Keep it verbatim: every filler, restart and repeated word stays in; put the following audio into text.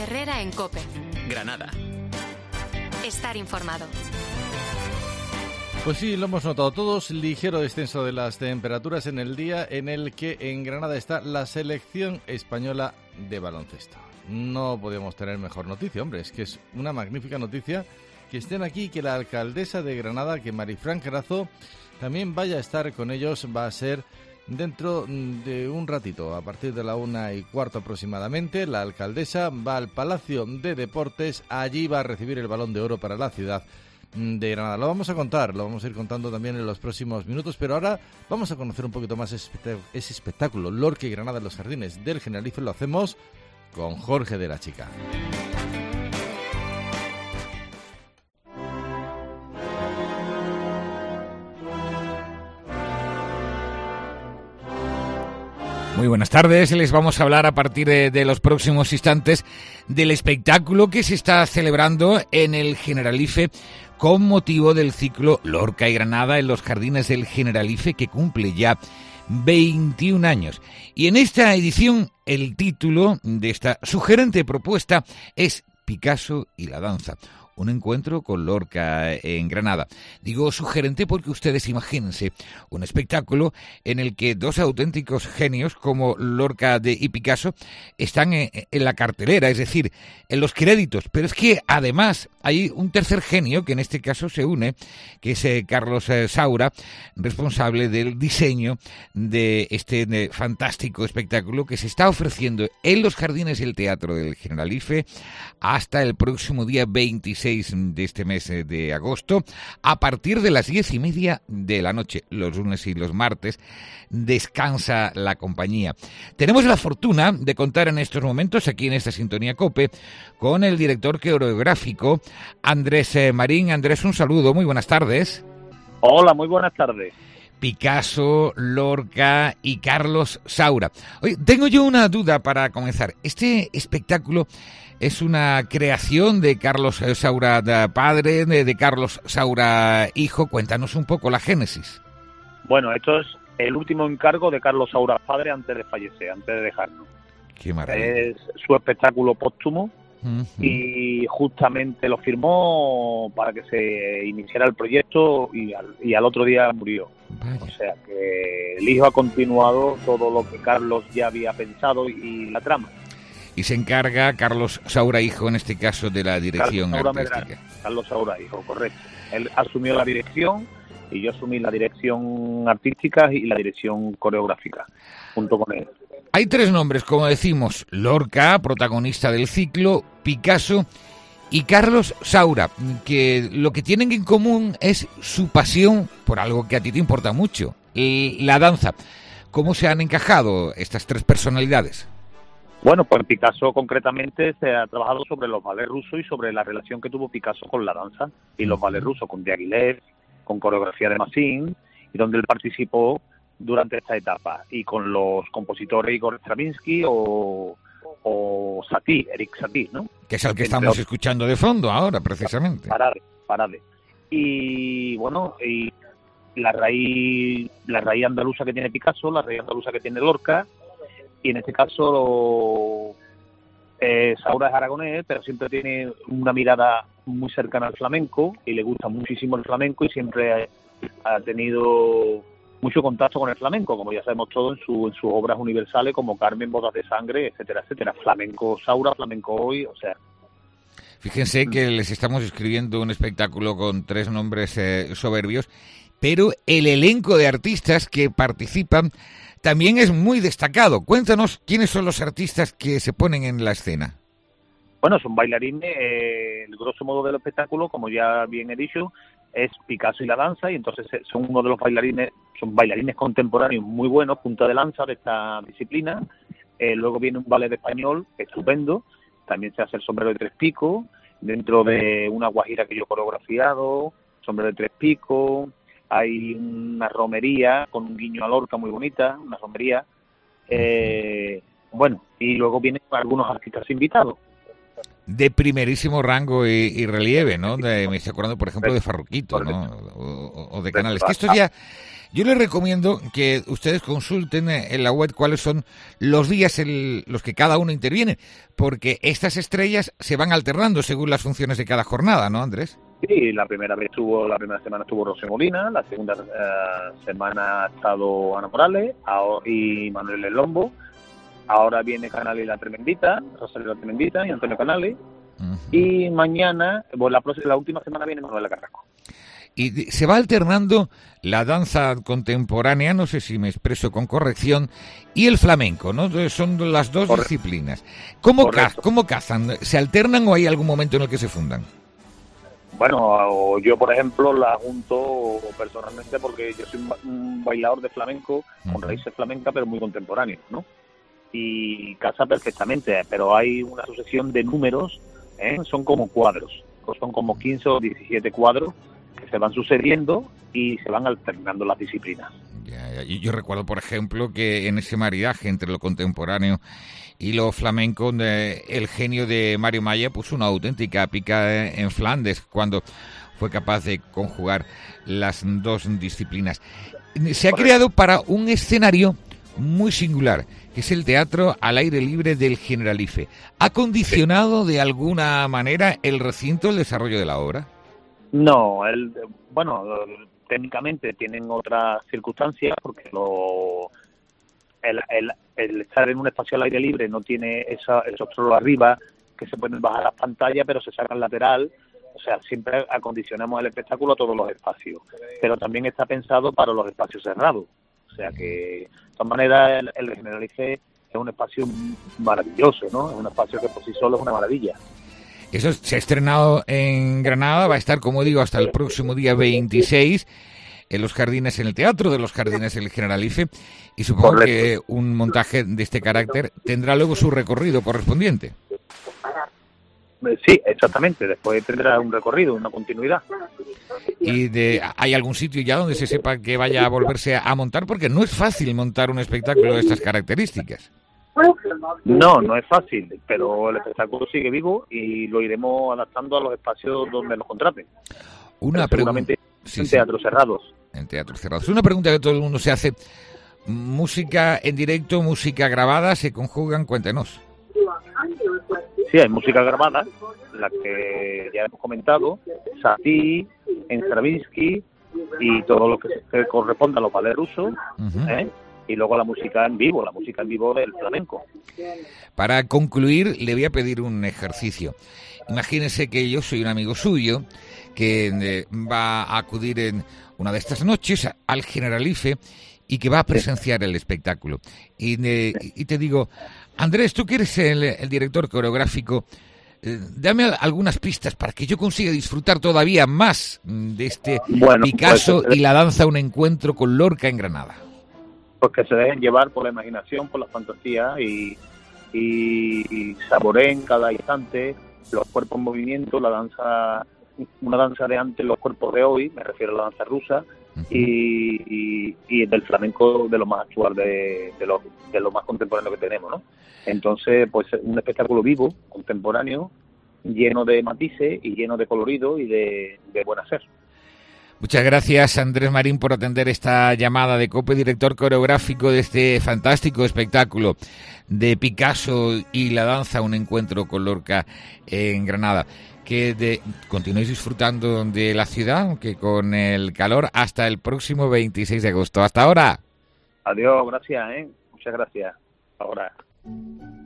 Herrera en COPE. Granada. Estar informado. Pues sí, lo hemos notado todos, ligero descenso de las temperaturas en el día en el que en Granada está la selección española de baloncesto. No podemos tener mejor noticia, hombre, es que es una magnífica noticia que estén aquí, que la alcaldesa de Granada, que Marifran Carazo, también vaya a estar con ellos. Va a ser dentro de un ratito, a partir de la una y cuarto aproximadamente. La alcaldesa va al Palacio de Deportes, allí va a recibir el Balón de Oro para la ciudad de Granada. Lo vamos a contar, lo vamos a ir contando también en los próximos minutos, pero ahora vamos a conocer un poquito más ese espectáculo, ese espectáculo Lorca y Granada en los Jardines del Generalife. Lo hacemos con Jorge de la Chica. Muy buenas tardes, les vamos a hablar a partir de, de los próximos instantes del espectáculo que se está celebrando en el Generalife con motivo del ciclo Lorca y Granada en los Jardines del Generalife, que cumple ya veintiún años. Y en esta edición el título de esta sugerente propuesta es Picasso y la danza. Un encuentro con Lorca en Granada. Digo sugerente porque ustedes imagínense un espectáculo en el que dos auténticos genios como Lorca de y Picasso están en, en la cartelera, es decir, en los créditos. Pero es que además hay un tercer genio que en este caso se une, que es eh, Carlos eh, Saura, responsable del diseño de este de fantástico espectáculo que se está ofreciendo en los Jardines del Teatro del Generalife hasta el próximo día veintiséis de este mes de agosto, a partir de las diez y media de la noche. Los lunes y los martes descansa la compañía. Tenemos la fortuna de contar en estos momentos, aquí en esta sintonía COPE, con el director coreográfico Andrés Marín. Andrés, un saludo, muy buenas tardes. Hola, muy buenas tardes. Picasso, Lorca y Carlos Saura. Oye, tengo yo una duda para comenzar. Este espectáculo es una creación de Carlos Saura padre, de, de Carlos Saura hijo. Cuéntanos un poco la génesis. Bueno, esto es el último encargo de Carlos Saura padre antes de fallecer, antes de dejarnos. Qué maravilla. Es su espectáculo póstumo. Uh-huh. Y justamente lo firmó para que se iniciara el proyecto y al, y al otro día murió. Vaya. O sea que el hijo ha continuado todo lo que Carlos ya había pensado y, y la trama. Y se encarga Carlos Saura hijo, en este caso, de la dirección Carlos Saura artística. Medrano, Carlos Saura hijo, correcto. Él asumió la dirección y yo asumí la dirección artística y la dirección coreográfica junto con él. Hay tres nombres, como decimos: Lorca, protagonista del ciclo, Picasso y Carlos Saura, que lo que tienen en común es su pasión por algo que a ti te importa mucho, la danza. ¿Cómo se han encajado estas tres personalidades? Bueno, pues Picasso concretamente se ha trabajado sobre los ballets rusos y sobre la relación que tuvo Picasso con la danza y los ballets rusos, con Diaghilev, con coreografía de Massin, y donde él participó durante esta etapa, y con los compositores Igor Stravinsky o, o Satie, Eric Satie, ¿no? Que es el que estamos escuchando de fondo ahora, precisamente. Parade, parade. Y bueno, y la raíz, la raíz andaluza que tiene Picasso, la raíz andaluza que tiene Lorca, y en este caso eh, Saura es aragonés, pero siempre tiene una mirada muy cercana al flamenco y le gusta muchísimo el flamenco y siempre ha, ha tenido mucho contacto con el flamenco, como ya sabemos todos en, su, en sus obras universales como Carmen, Bodas de Sangre, etcétera, etcétera. Flamenco Saura, flamenco hoy, o sea. Fíjense que les estamos escribiendo un espectáculo con tres nombres eh, soberbios, pero el elenco de artistas que participan también es muy destacado. Cuéntanos quiénes son los artistas que se ponen en la escena. Bueno, son bailarines, eh, el grosso modo del espectáculo, como ya bien he dicho, es Picasso y la danza, y entonces son uno de los bailarines, son bailarines contemporáneos muy buenos, punta de lanza de esta disciplina. Eh, luego viene un ballet español estupendo, también se hace el sombrero de tres picos, dentro de una guajira que yo he coreografiado, sombrero de tres picos, hay una romería con un guiño a Lorca muy bonita, una romería, eh, bueno, y luego vienen algunos artistas invitados. de primerísimo rango y, y relieve, ¿no? De, me estoy acordando, por ejemplo, de Farruquito, ¿no? O, o de Canales. Que esto ya, yo les recomiendo que ustedes consulten en la web cuáles son los días en los que cada uno interviene, porque estas estrellas se van alternando según las funciones de cada jornada, ¿no, Andrés? Sí, la primera vez estuvo, la primera semana estuvo Rocío Molina, la segunda uh, semana ha estado Ana Morales ahora, y Manuel El Lombo. Ahora viene Canales y la Tremendita, Rosario la Tremendita y Antonio Canales. Uh-huh. Y mañana, bueno, la, próxima, la última semana viene Manuela Carrasco. Y se va alternando la danza contemporánea, no sé si me expreso con corrección, y el flamenco, ¿no? Son las dos Correcto. disciplinas. ¿Cómo, ca- ¿Cómo cazan? ¿Se alternan o hay algún momento en el que se fundan? Bueno, yo, por ejemplo, la junto personalmente porque yo soy un bailador de flamenco uh-huh. con raíces flamencas, pero muy contemporáneo, ¿no? Y casa perfectamente, pero hay una sucesión de números, ¿eh? Son como cuadros, son como quince o diecisiete cuadros que se van sucediendo y se van alternando las disciplinas. Ya, ya. Yo recuerdo, por ejemplo, que en ese maridaje entre lo contemporáneo y lo flamenco, de, el genio de Mario Maya puso una auténtica pica en Flandes cuando fue capaz de conjugar las dos disciplinas. Se ha creado para un escenario muy singular, que es el teatro al aire libre del Generalife. ¿Ha condicionado de alguna manera el recinto el desarrollo de la obra? No, el, bueno, técnicamente tienen otras circunstancias porque lo, el, el, el estar en un espacio al aire libre no tiene esa, esos trolos arriba que se pueden bajar las pantallas, pero se sacan lateral. O sea, siempre acondicionamos el espectáculo a todos los espacios, pero también está pensado para los espacios cerrados. O sea que, de todas maneras, el, el Generalife es un espacio maravilloso, ¿no? Es un espacio que por sí solo es una maravilla. Eso se ha estrenado en Granada, va a estar, como digo, hasta el próximo día veintiséis en los Jardines, en el Teatro de los Jardines del Generalife, y supongo Correcto. que un montaje de este carácter tendrá luego su recorrido correspondiente. Sí, exactamente, después tendrá un recorrido, una continuidad. ¿Y de, hay algún sitio ya donde se sepa que vaya a volverse a montar? Porque no es fácil montar un espectáculo de estas características. No, no es fácil, pero el espectáculo sigue vivo y lo iremos adaptando a los espacios donde nos contraten. Una pregunta. Sí, en teatros sí. cerrados. En teatros cerrados. Una pregunta que todo el mundo se hace. Música en directo, música grabada, ¿se conjugan? Cuéntenos. Sí, hay música grabada, la que ya hemos comentado, Satie, Stravinsky y todo lo que se corresponda a los ballets rusos, uh-huh. ¿eh? Y luego la música en vivo, la música en vivo del flamenco. Para concluir, le voy a pedir un ejercicio. Imagínese que yo soy un amigo suyo que eh, va a acudir en una de estas noches al Generalife y que va a presenciar sí. el espectáculo. Y, eh, y te digo, Andrés, tú que eres el, el director coreográfico, eh, dame algunas pistas para que yo consiga disfrutar todavía más de este bueno, Picasso pues, y la danza un encuentro con Lorca en Granada. Pues que se dejen llevar por la imaginación, por la fantasía y, y, y saboreen cada instante los cuerpos en movimiento, la danza, una danza de antes, los cuerpos de hoy, me refiero a la danza rusa, uh-huh. y, y, y del flamenco de lo más actual, de, de, lo, de lo más contemporáneo que tenemos, ¿no? Entonces, pues un espectáculo vivo, contemporáneo, lleno de matices y lleno de colorido y de, de buen hacer. Muchas gracias, Andrés Marín, por atender esta llamada de COPE, director coreográfico de este fantástico espectáculo de Picasso y la danza, un encuentro con Lorca en Granada. Que de, continuéis disfrutando de la ciudad, aunque con el calor, hasta el próximo veintiséis de agosto. Hasta ahora. Adiós, gracias, ¿eh? Muchas gracias. Ahora.